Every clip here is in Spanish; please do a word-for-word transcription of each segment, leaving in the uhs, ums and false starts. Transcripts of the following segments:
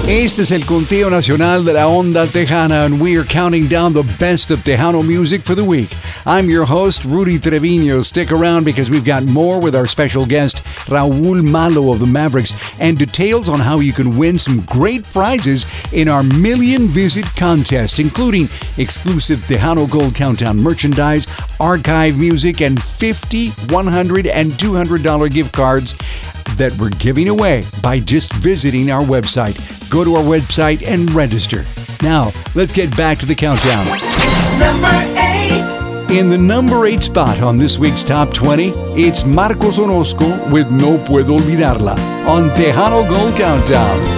Este es el conteo nacional de la Onda Tejana, and we are counting down the best of Tejano music for the week. I'm your host, Rudy Trevino. Stick around because we've got more with our special guest, Raul Malo of the Mavericks, and details on how you can win some great prizes in our Million Visit contest, including exclusive Tejano Gold Countdown merchandise, archive music, and fifty, one hundred, and two hundred dollars gift cards that we're giving away by just visiting our website. Go to our website and register. Now, let's get back to the countdown. Number eight. In the number eight spot on this week's Top twenty, it's Marcos Orozco with No Puedo Olvidarla on Tejano Gold Countdown.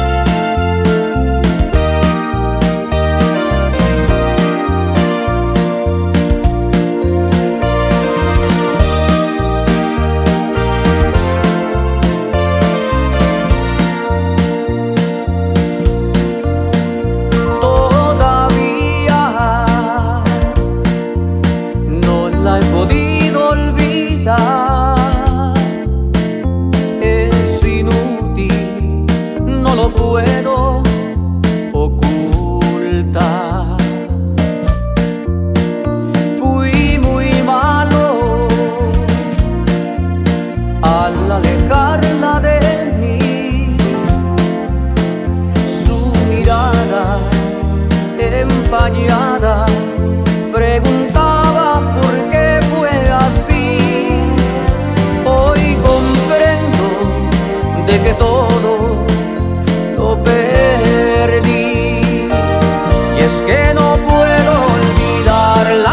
Preguntaba por qué fue así. Hoy comprendo de que todo lo perdí. Y es que no puedo olvidarla,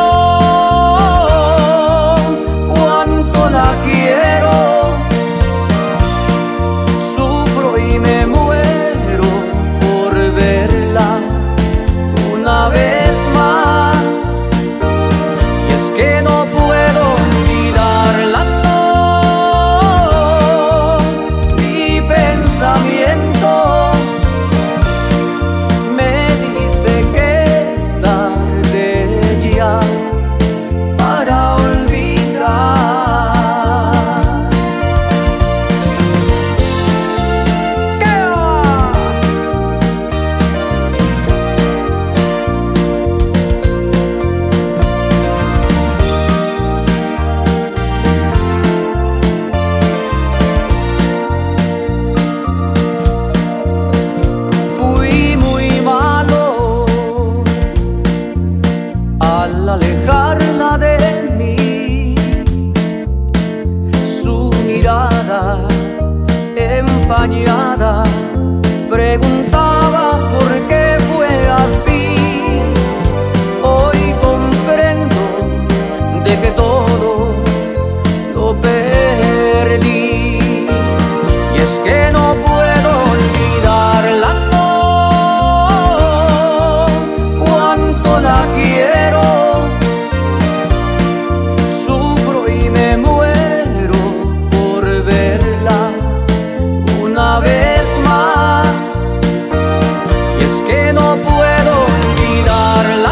no, cuánto la quiero. Sufro y me muero por verla una vez más, y es que no puedo olvidarla, no, mi pensamiento me dice que es tarde ya para olvidar. ¿Qué va? Al alejarla de mí, su mirada empañada preguntaba por qué fue así. Hoy comprendo de que todo lo perdí, y es que no puedo olvidarla, no, cuánto la quiero. Sufro y me muero por verla una vez más, y es que no puedo olvidarla,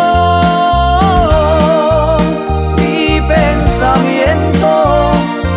no, mi pensamiento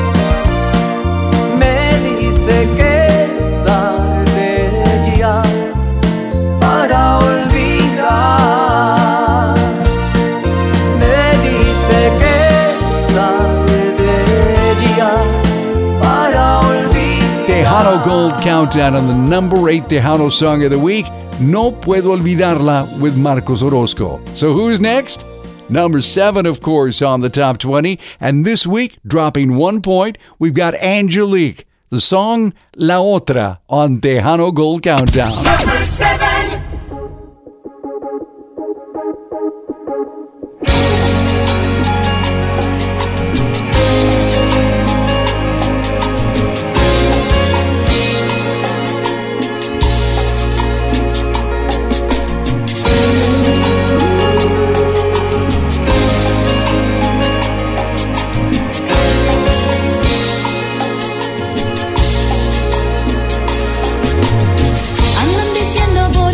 me dice que es tarde ya para olvidar. Me dice que es tarde ya para olvidar. Tejano Gold Countdown on the number eight Tejano song of the week, No Puedo Olvidarla with Marcos Orozco. So who's next? Number seven, of course, on the Top twenty. And this week, dropping one point, we've got Angelique, the song La Otra on Tejano Gold Countdown. Number seven. Andan diciendo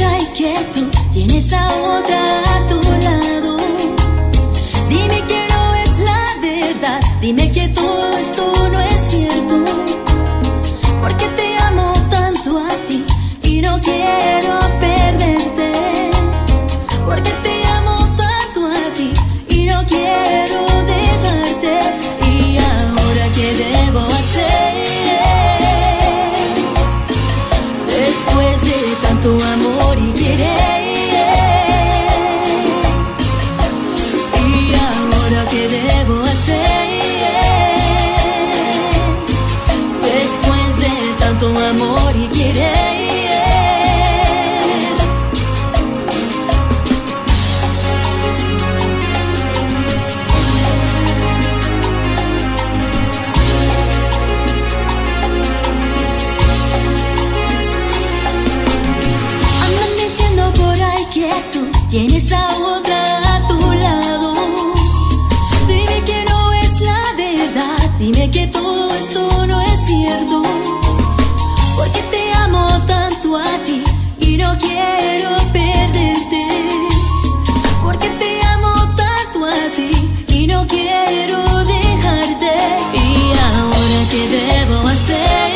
tienes a otra a tu lado. Dime que no es la verdad, dime que todo esto no es cierto. Porque te amo tanto a ti y no quiero perderte. Porque te amo tanto a ti y no quiero dejarte. Y ahora qué debo hacer,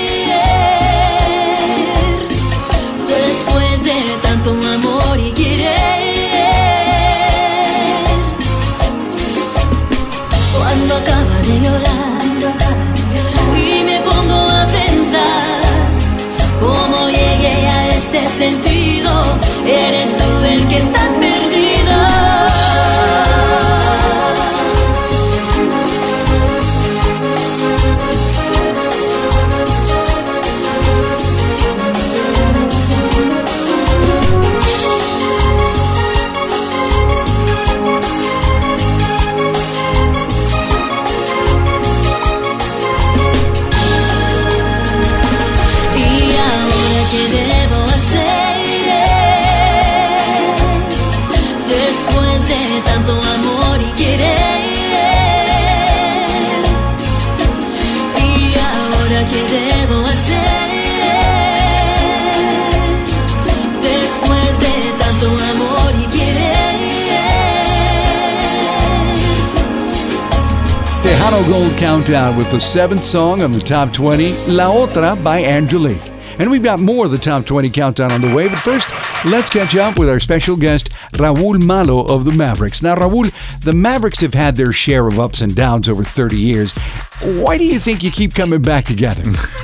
después de tanto amor y querer. Cuando acaba de llorar y me pongo a pensar cómo llegué a este sentido, eres tú el que está perdido. Tejano Gold Countdown with the seventh song on the Top twenty, La Otra by Angelique. And we've got more of the Top twenty Countdown on the way, but first, let's catch up with our special guest, Raúl Malo of the Mavericks. Now, Raúl, the Mavericks have had their share of ups and downs over thirty years. Why do you think you keep coming back together?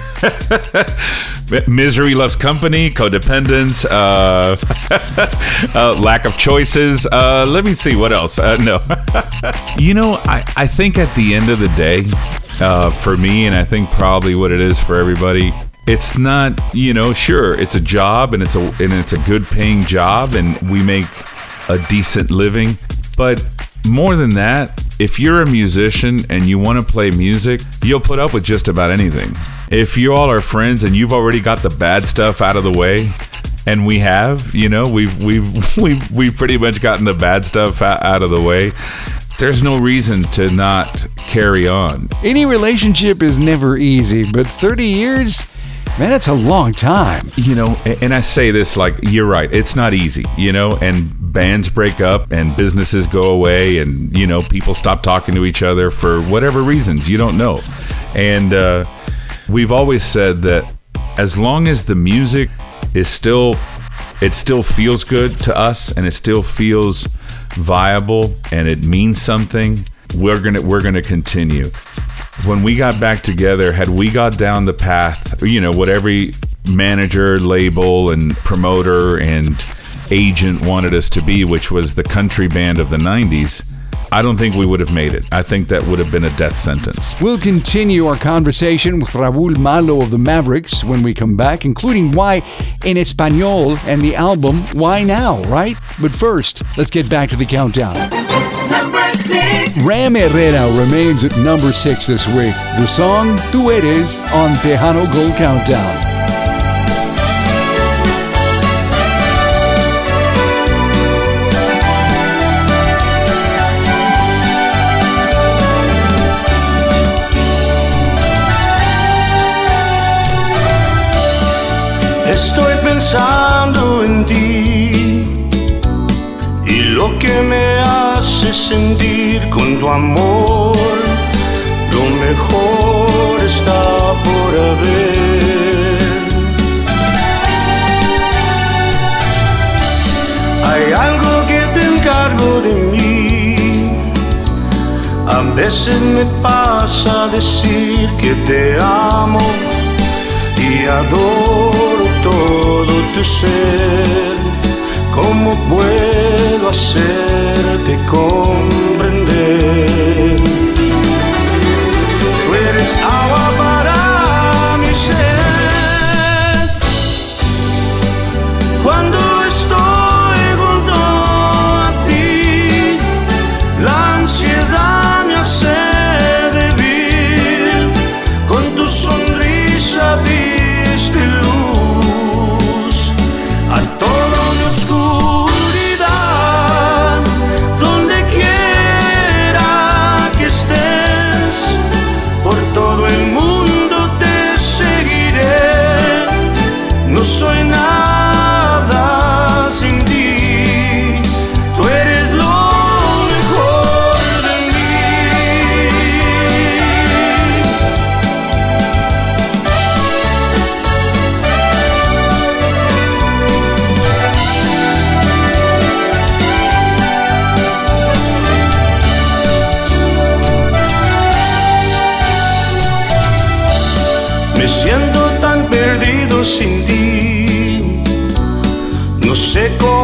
Misery loves company, codependence, uh, uh, lack of choices. Uh, let me see, what else? Uh, no. You know, I, I think at the end of the day, uh, for me, and I think probably what it is for everybody, it's not, you know, sure, it's a job and it's a and it's a good paying job and we make a decent living. But more than that, if you're a musician and you want to play music, you'll put up with just about anything. If you all are friends and you've already got the bad stuff out of the way, and we have, you know, we've we've we've we've pretty much gotten the bad stuff out of the way, there's no reason to not carry on. Any relationship is never easy, but thirty years, man, that's a long time. You know, and I say this like, you're right, it's not easy, you know, and bands break up and businesses go away and, you know, people stop talking to each other for whatever reasons, you don't know. And uh, we've always said that as long as the music is still, it still feels good to us and it still feels viable and it means something, we're gonna we're gonna continue. When we got back together, had we got down the path, you know, what every manager, label, and promoter and agent wanted us to be, which was the country band of the nineties, I don't think we would have made it. I think that would have been a death sentence. We'll continue our conversation with Raúl Malo of the Mavericks when we come back, including why in Espanol and the album Why Now, right? But first, let's get back to the countdown. Number six. Ram Herrera remains at number six this week. The song Tú Eres on Tejano Gold Countdown. Estoy pensando en ti y lo que me hace sentir con tu amor, lo mejor está por haber. Hay algo que te encargo de mí, a veces me pasa decir que te amo y adoro todo tu ser. ¿Cómo puedo hacerte comprender? Tú eres agua para mi sed. Cuando estoy junto a ti, la ansiedad me hace débil. Con tu sonrisa diste luz a toda mi oscuridad.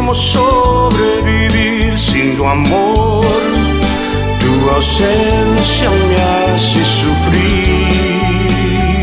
cómo sobrevivir sin tu amor. Tu ausencia me hace sufrir.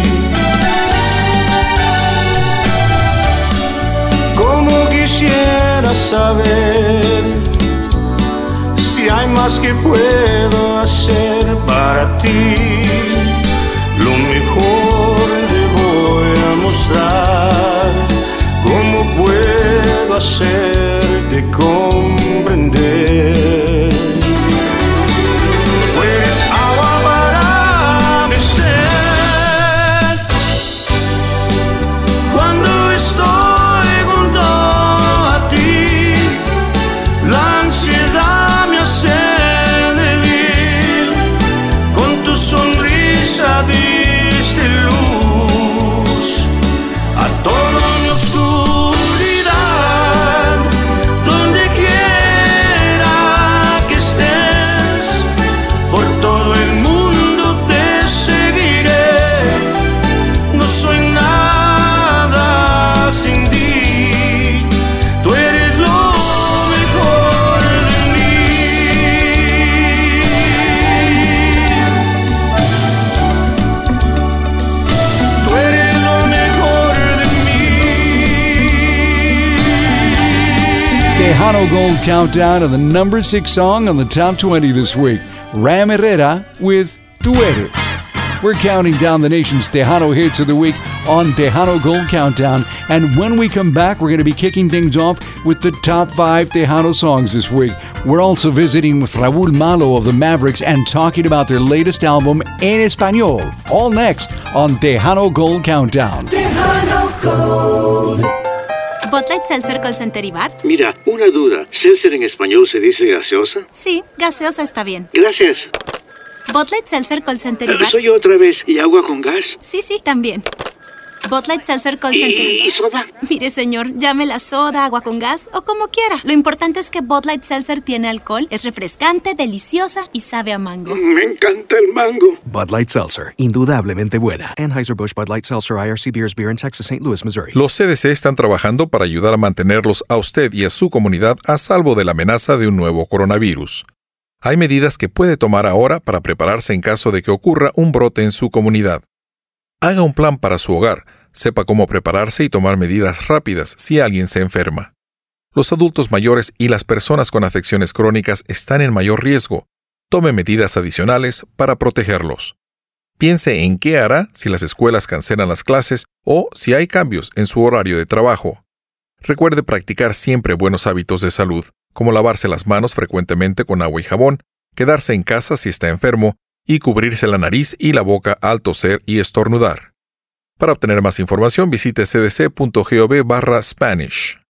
Como quisiera saber si hay más que puedo hacer para ti. Lo mejor te voy a mostrar. ¿Cómo puedo hacerte comprender? Tú eres agua para mi sed. Cuando estoy junto a ti, la ansiedad me hace débil. Con tu sonrisa diste luz a toda mi oscuridad. Donde quiera que estés, por todo el mundo te seguiré. No soy nada sin ti. Tú eres lo mejor de mí. Tú eres lo mejor de mí. Tejano Gold Countdown and the number six song on the top twenty this week. Ram Herrera with Tu Eres. We're counting down the nation's Tejano hits of the week on Tejano Gold Countdown. And when we come back, we're going to be kicking things off with the top five Tejano songs this week. We're also visiting with Raúl Malo of the Mavericks and talking about their latest album, En Español. All next on Tejano Gold Countdown. Tejano Gold. Bud Light Seltzer Call Center y Bar. Mira, una duda. ¿Seltzer en español se dice gaseosa? Sí, gaseosa está bien. Gracias. Bud Light Seltzer Call Center y Eh, Bar. ¿Soy yo otra vez? ¿Y agua con gas? Sí, sí, también. Bud Light Seltzer Call Center y ¿Y, Bar. y soda? Mire, señor, llámela soda, agua con gas o como quiera. Lo importante es que Bud Light Seltzer tiene alcohol, es refrescante, deliciosa y sabe a mango. Me encanta el mango. Bud Light Seltzer, indudablemente buena. Anheuser-Busch Bud Light Seltzer I R C Beers Beer in Texas, Saint Louis, Missouri. Los C D C están trabajando para ayudar a mantenerlos a usted y a su comunidad a salvo de la amenaza de un nuevo coronavirus. Hay medidas que puede tomar ahora para prepararse en caso de que ocurra un brote en su comunidad. Haga un plan para su hogar, sepa cómo prepararse y tomar medidas rápidas si alguien se enferma. Los adultos mayores y las personas con afecciones crónicas están en mayor riesgo. Tome medidas adicionales para protegerlos. Piense en qué hará si las escuelas cancelan las clases o si hay cambios en su horario de trabajo. Recuerde practicar siempre buenos hábitos de salud, como lavarse las manos frecuentemente con agua y jabón, quedarse en casa si está enfermo y cubrirse la nariz y la boca al toser y estornudar. Para obtener más información visite c d c punto gov barra Spanish.